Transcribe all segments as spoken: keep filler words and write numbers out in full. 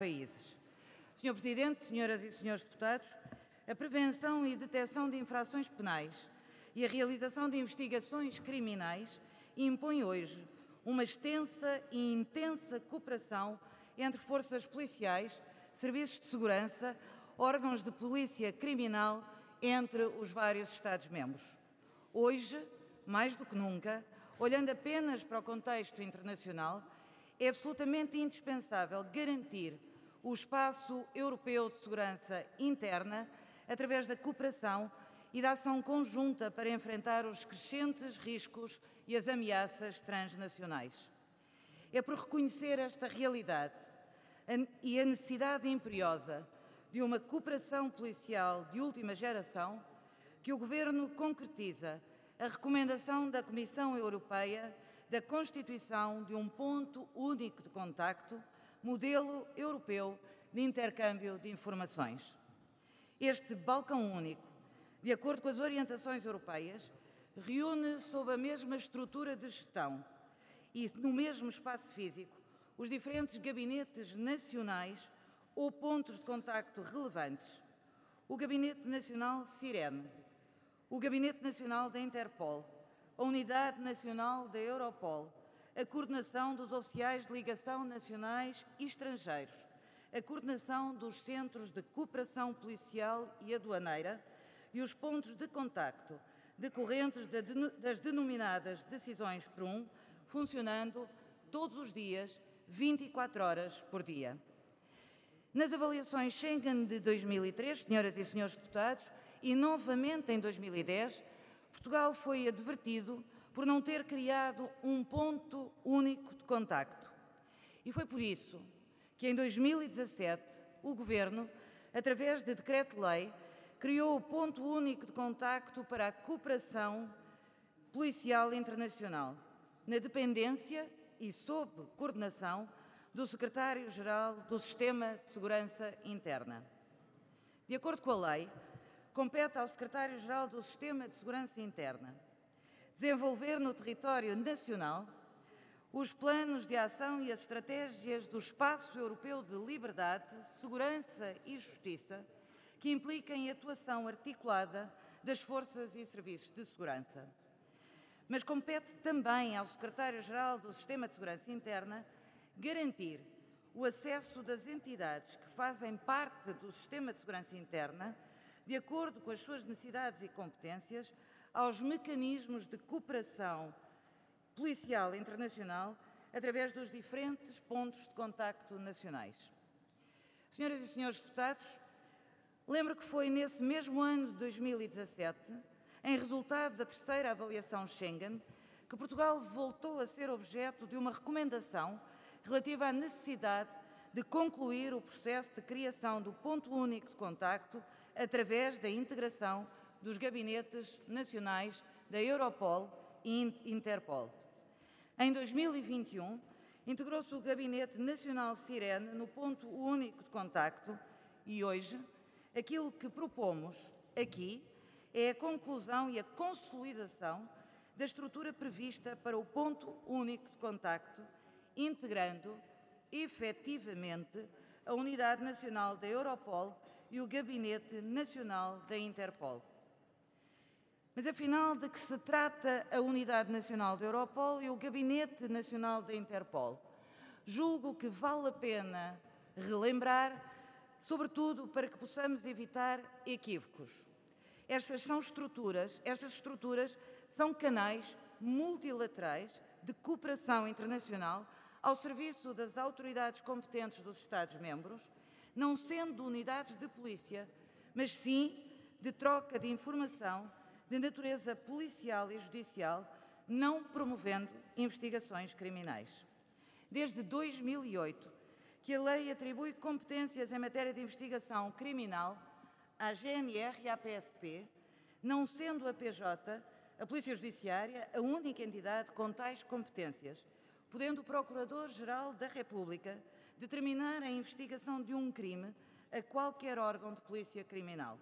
países. senhor Presidente, senhoras e senhores deputados, a prevenção e detecção de infrações penais e a realização de investigações criminais impõe hoje uma extensa e intensa cooperação entre forças policiais, serviços de segurança, órgãos de polícia criminal entre os vários Estados-membros. Hoje, mais do que nunca, olhando apenas para o contexto internacional, é absolutamente indispensável garantir o espaço europeu de segurança interna através da cooperação e da ação conjunta para enfrentar os crescentes riscos e as ameaças transnacionais. É por reconhecer esta realidade e a necessidade imperiosa de uma cooperação policial de última geração que o Governo concretiza a recomendação da Comissão Europeia da constituição de um ponto único de contacto, modelo europeu de intercâmbio de informações. Este balcão único, de acordo com as orientações europeias, reúne sob a mesma estrutura de gestão e no mesmo espaço físico os diferentes gabinetes nacionais ou pontos de contacto relevantes: o Gabinete Nacional Sirene, o Gabinete Nacional da Interpol, a Unidade Nacional da Europol, a coordenação dos oficiais de ligação nacionais e estrangeiros, a coordenação dos centros de cooperação policial e aduaneira e os pontos de contacto decorrentes das denominadas decisões PRUM, funcionando todos os dias, vinte e quatro horas por dia. Nas avaliações Schengen de dois mil e três, senhoras e senhores deputados, e novamente em dois mil e dez, Portugal foi advertido por não ter criado um ponto único de contacto. E foi por isso que em dois mil e dezassete o Governo, através de decreto-lei, criou o ponto único de contacto para a cooperação policial internacional, na dependência e sob coordenação do Secretário-Geral do Sistema de Segurança Interna. De acordo com a lei, compete ao Secretário-Geral do Sistema de Segurança Interna desenvolver no território nacional os planos de ação e as estratégias do Espaço Europeu de Liberdade, Segurança e Justiça, que impliquem a atuação articulada das forças e serviços de segurança. Mas compete também ao Secretário-Geral do Sistema de Segurança Interna garantir o acesso das entidades que fazem parte do Sistema de Segurança Interna, de acordo com as suas necessidades e competências, aos mecanismos de cooperação policial internacional através dos diferentes pontos de contacto nacionais. Senhoras e senhores deputados, lembro que foi nesse mesmo ano de dois mil e dezassete, em resultado da terceira avaliação Schengen, que Portugal voltou a ser objeto de uma recomendação relativa à necessidade de concluir o processo de criação do ponto único de contacto através da integração dos gabinetes nacionais da Europol e Interpol. Em dois mil e vinte e um, integrou-se o Gabinete Nacional Sirene no ponto único de contacto e hoje aquilo que propomos aqui é a conclusão e a consolidação da estrutura prevista para o ponto único de contacto, integrando efetivamente a Unidade Nacional da Europol e o Gabinete Nacional da Interpol. Mas, afinal, de que se trata a Unidade Nacional da Europol e o Gabinete Nacional da Interpol? Julgo que vale a pena relembrar, sobretudo para que possamos evitar equívocos. Estas são estruturas, estas estruturas são canais multilaterais de cooperação internacional ao serviço das autoridades competentes dos Estados-membros, não sendo unidades de polícia, mas sim de troca de informação de natureza policial e judicial, não promovendo investigações criminais. Desde dois mil e oito, que a lei atribui competências em matéria de investigação criminal à G N R e à P S P, não sendo a P J, a Polícia Judiciária, a única entidade com tais competências, podendo o Procurador-Geral da República determinar a investigação de um crime a qualquer órgão de polícia criminal.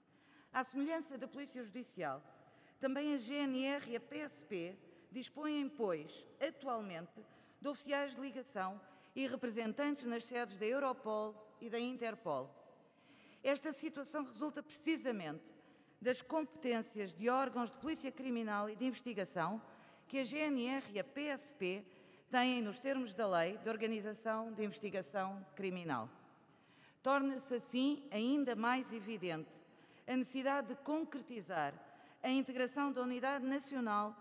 À semelhança da Polícia Judicial, também a G N R e a P S P dispõem, pois, atualmente, de oficiais de ligação e representantes nas sedes da Europol e da Interpol. Esta situação resulta precisamente das competências de órgãos de polícia criminal e de investigação que a G N R e a P S P têm nos termos da Lei de Organização de Investigação Criminal. Torna-se assim ainda mais evidente a necessidade de concretizar a integração da Unidade Nacional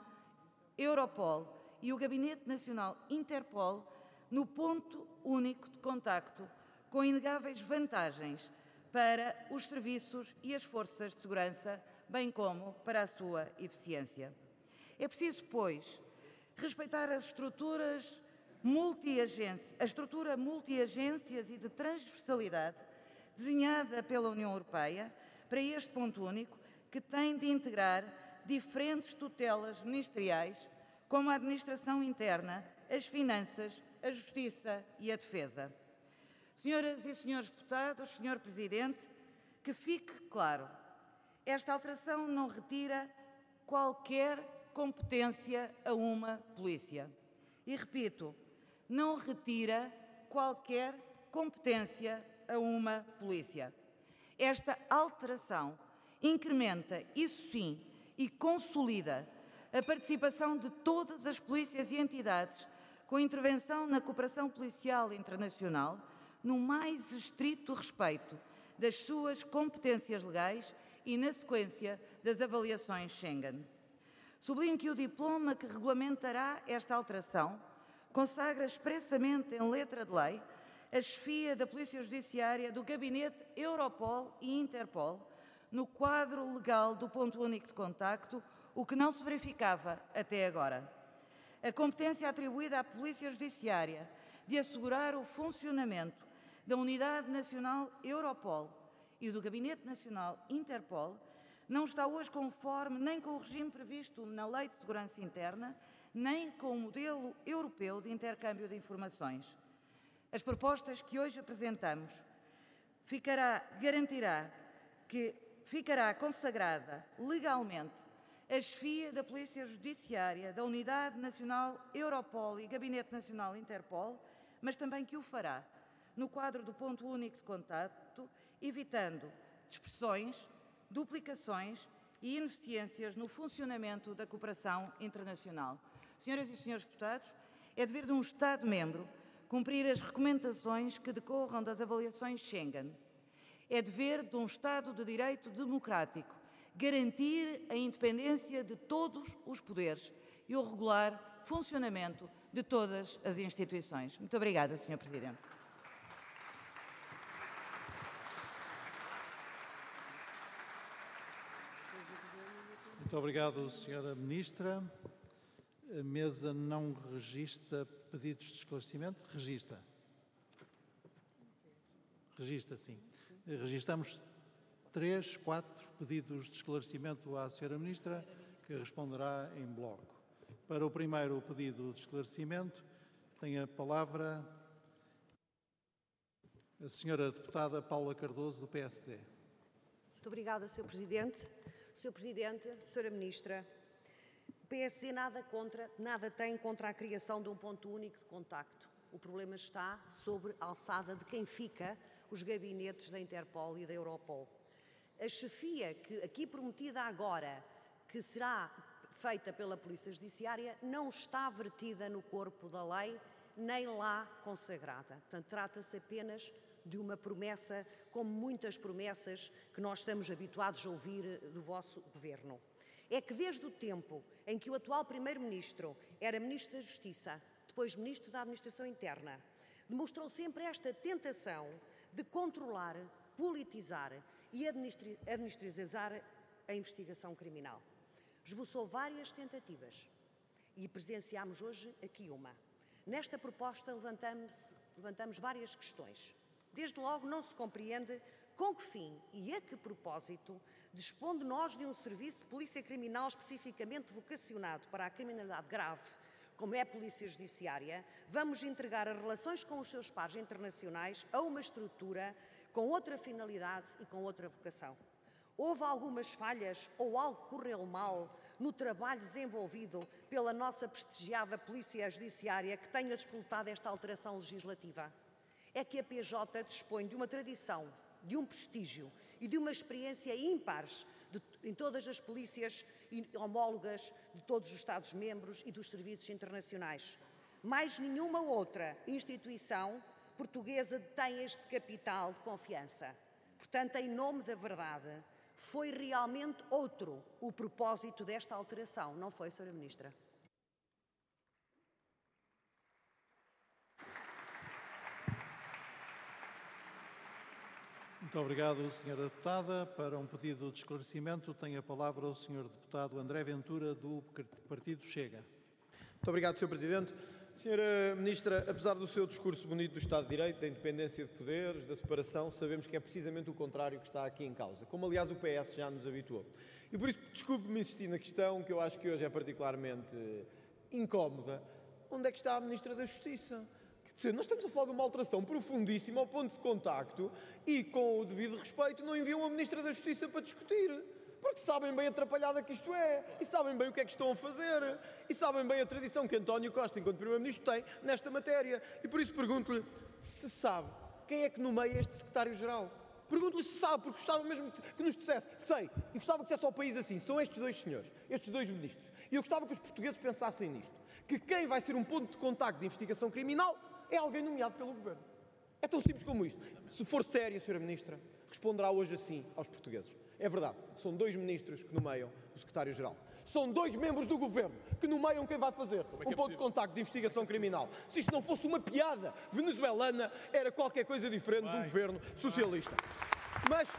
Europol e o Gabinete Nacional Interpol no ponto único de contacto, com inegáveis vantagens para os serviços e as forças de segurança, bem como para a sua eficiência. É preciso, pois, respeitar as estruturas multi-agências, a estrutura multi-agências e de transversalidade desenhada pela União Europeia para este ponto único, que tem de integrar diferentes tutelas ministeriais, como a administração interna, as finanças, a justiça e a defesa. Senhoras e senhores deputados, senhor Presidente, que fique claro, esta alteração não retira qualquer competência a uma polícia. E repito, não retira qualquer competência a uma polícia. Esta alteração incrementa, isso sim, e consolida a participação de todas as polícias e entidades com intervenção na cooperação policial internacional, no mais estrito respeito das suas competências legais e na sequência das avaliações Schengen. Sublinho que o diploma que regulamentará esta alteração consagra expressamente em letra de lei a chefia da Polícia Judiciária do Gabinete Europol e Interpol no quadro legal do ponto único de contacto, o que não se verificava até agora. A competência atribuída à Polícia Judiciária de assegurar o funcionamento da Unidade Nacional Europol e do Gabinete Nacional Interpol não está hoje conforme nem com o regime previsto na Lei de Segurança Interna, nem com o modelo europeu de intercâmbio de informações. As propostas que hoje apresentamos ficará, garantirá que ficará consagrada legalmente a chefia da Polícia Judiciária, da Unidade Nacional Europol e Gabinete Nacional Interpol, mas também que o fará no quadro do ponto único de contacto, evitando dispersões, duplicações e ineficiências no funcionamento da cooperação internacional. Senhoras e senhores deputados, é dever de um Estado-membro cumprir as recomendações que decorram das avaliações Schengen. É dever de um Estado de Direito democrático garantir a independência de todos os poderes e o regular funcionamento de todas as instituições. Muito obrigada, senhor Presidente. Muito obrigado, senhora Ministra. A mesa não registra pedidos de esclarecimento? Registra. Registra, sim. Registramos três, quatro pedidos de esclarecimento à senhora Ministra, que responderá em bloco. Para o primeiro pedido de esclarecimento, tem a palavra a senhora deputada Paula Cardoso, do P S D. Muito obrigada, senhor Presidente. senhor Presidente, senhora Ministra, o P S D nada, contra, nada tem contra a criação de um ponto único de contacto. O problema está sobre a alçada de quem fica os gabinetes da Interpol e da Europol. A chefia que aqui prometida agora, que será feita pela Polícia Judiciária, não está vertida no corpo da lei, nem lá consagrada. Portanto, trata-se apenas de uma promessa, como muitas promessas que nós estamos habituados a ouvir do vosso Governo. É que desde o tempo em que o atual Primeiro-Ministro era Ministro da Justiça, depois Ministro da Administração Interna, demonstrou sempre esta tentação de controlar, politizar e administrativizar a investigação criminal. Esboçou várias tentativas e presenciámos hoje aqui uma. Nesta proposta levantamos, levantamos várias questões. Desde logo não se compreende com que fim e a que propósito, dispondo nós de um serviço de polícia criminal especificamente vocacionado para a criminalidade grave, como é a Polícia Judiciária, vamos entregar as relações com os seus pares internacionais a uma estrutura com outra finalidade e com outra vocação. Houve algumas falhas ou algo correu mal no trabalho desenvolvido pela nossa prestigiada Polícia Judiciária que tenha disputado esta alteração legislativa? É que a P J dispõe de uma tradição, de um prestígio e de uma experiência ímpares de, em todas as polícias homólogas de todos os Estados-membros e dos serviços internacionais. Mais nenhuma outra instituição portuguesa tem este capital de confiança. Portanto, em nome da verdade, foi realmente outro o propósito desta alteração, não foi, senhora Ministra? Muito obrigado, senhora Deputada. Para um pedido de esclarecimento, tem a palavra o senhor Deputado André Ventura, do Partido Chega. Muito obrigado, senhor Presidente. Senhora Ministra, apesar do seu discurso bonito do Estado de Direito, da independência de poderes, da separação, sabemos que é precisamente o contrário que está aqui em causa, como aliás o P S já nos habituou. E por isso, desculpe-me insistir na questão, que eu acho que hoje é particularmente incómoda. Onde é que está a Ministra da Justiça? Quer dizer, nós estamos a falar de uma alteração profundíssima ao ponto de contacto e, com o devido respeito, não enviam a Ministra da Justiça para discutir. Porque sabem bem a atrapalhada que isto é, e sabem bem o que é que estão a fazer, e sabem bem a tradição que António Costa, enquanto Primeiro-Ministro, tem nesta matéria. E por isso pergunto-lhe se sabe quem é que nomeia este Secretário-Geral. Pergunto-lhe se sabe, porque gostava mesmo que nos dissesse. Sei, e gostava que dissesse ao país assim, são estes dois senhores, estes dois ministros. E eu gostava que os portugueses pensassem nisto, que quem vai ser um ponto de contacto de investigação criminal é alguém nomeado pelo Governo. É tão simples como isto. Se for séria, senhora Ministra, responderá hoje assim aos portugueses. É verdade, são dois ministros que nomeiam o Secretário-Geral. São dois membros do Governo que nomeiam quem vai fazer um ponto de contacto de investigação criminal. Se isto não fosse uma piada venezuelana, era qualquer coisa diferente de um governo socialista. Mas,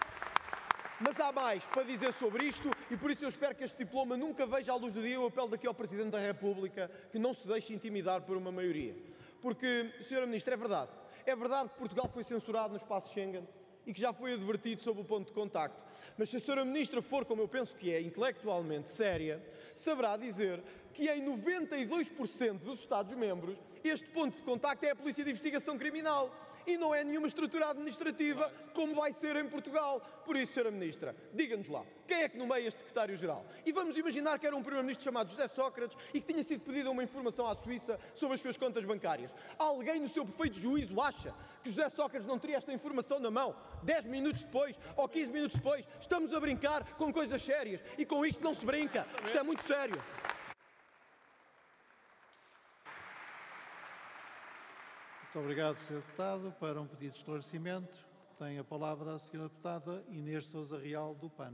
mas há mais para dizer sobre isto e por isso eu espero que este diploma nunca veja à luz do dia. Eu apelo daqui ao Presidente da República que não se deixe intimidar por uma maioria. Porque, senhora Ministra, é verdade. É verdade que Portugal foi censurado no espaço Schengen e que já foi advertido sobre o ponto de contacto. Mas se a senhora Ministra for, como eu penso que é, intelectualmente séria, saberá dizer que em noventa e dois por cento dos Estados-membros este ponto de contacto é a Polícia de Investigação Criminal e não é nenhuma estrutura administrativa como vai ser em Portugal. Por isso, senhora Ministra, diga-nos lá, quem é que nomeia este Secretário-Geral? E vamos imaginar que era um Primeiro-Ministro chamado José Sócrates e que tinha sido pedida uma informação à Suíça sobre as suas contas bancárias. Alguém no seu perfeito juízo acha que José Sócrates não teria esta informação na mão dez minutos depois ou quinze minutos depois? Estamos a brincar com coisas sérias e com isto não se brinca. Isto é muito sério. Muito obrigado, senhor Deputado. Para um pedido de esclarecimento, tem a palavra a senhora Deputada Inês Sousa Real, do P A N.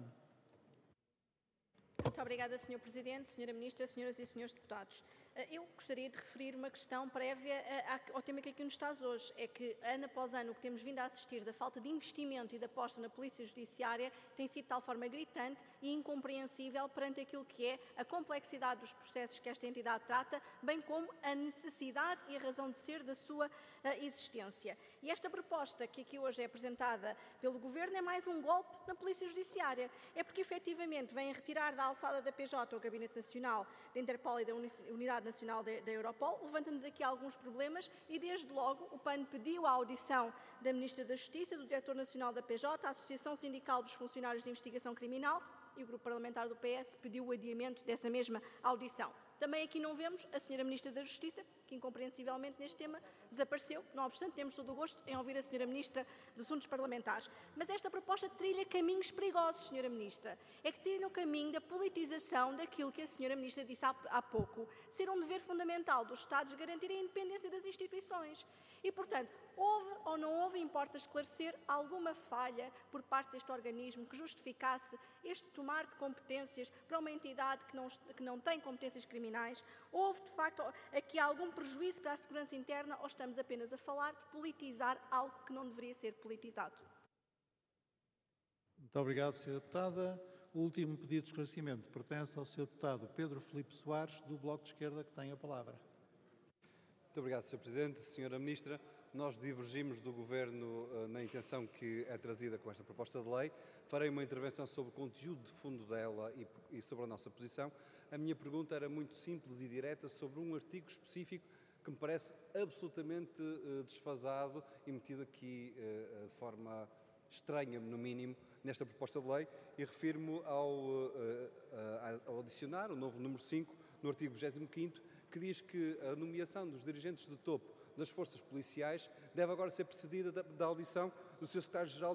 Muito obrigada, senhor Presidente, senhora Ministra, senhoras e senhores deputados. Eu gostaria de referir uma questão prévia ao tema que aqui nos traz hoje. É que, ano após ano, o que temos vindo a assistir da falta de investimento e de aposta na Polícia Judiciária tem sido de tal forma gritante e incompreensível perante aquilo que é a complexidade dos processos que esta entidade trata, bem como a necessidade e a razão de ser da sua existência. E esta proposta que aqui hoje é apresentada pelo Governo é mais um golpe na Polícia Judiciária. É porque, efetivamente, vem a retirar da alçada da P J o Gabinete Nacional da Interpol e da Unidade Nacional da Europol, levanta-nos aqui alguns problemas e, desde logo, o P A N pediu a audição da Ministra da Justiça, do Diretor Nacional da P J, a Associação Sindical dos Funcionários de Investigação Criminal e o Grupo Parlamentar do P S pediu o adiamento dessa mesma audição. Também aqui não vemos a senhora Ministra da Justiça, que incompreensivelmente neste tema desapareceu. Não obstante, temos todo o gosto em ouvir a senhora Ministra dos Assuntos Parlamentares. Mas esta proposta trilha caminhos perigosos, senhora Ministra. É que trilha o caminho da politização daquilo que a senhora Ministra disse há, há pouco, ser um dever fundamental dos Estados garantir a independência das instituições. E, portanto, houve ou não houve, importa esclarecer, alguma falha por parte deste organismo que justificasse este tomar de competências para uma entidade que não, que não tem competências criminais? Houve, de facto, aqui algum prejuízo para a segurança interna ou estamos apenas a falar de politizar algo que não deveria ser politizado? Muito obrigado, senhora Deputada. O último pedido de esclarecimento pertence ao senhor Deputado Pedro Filipe Soares, do Bloco de Esquerda, que tem a palavra. Muito obrigado, senhor Presidente. senhora Ministra, nós divergimos do Governo uh, na intenção que é trazida com esta proposta de lei. Farei uma intervenção sobre o conteúdo de fundo dela e, e sobre a nossa posição. A minha pergunta era muito simples e direta sobre um artigo específico que me parece absolutamente uh, desfasado e metido aqui uh, de forma estranha, no mínimo, nesta proposta de lei, e refiro-me ao, uh, uh, ao adicionar o novo número cinco, no artigo vigésimo quinto, que diz que a nomeação dos dirigentes de topo das forças policiais deve agora ser precedida da, da audição do seu secretário-geral